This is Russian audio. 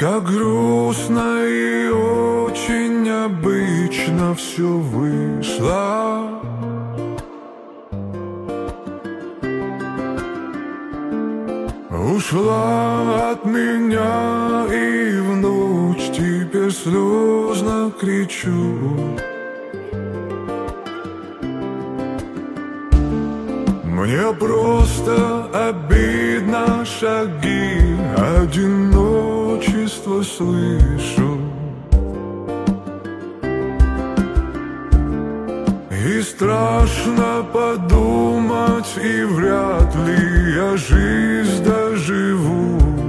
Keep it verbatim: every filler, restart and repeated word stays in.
Как грустно и очень необычно все вышло. Ушла от меня и в ночь теперь слезно кричу. Мне просто обидно, шаги одиночества слышу. И страшно подумать, и вряд ли я жизнь доживу.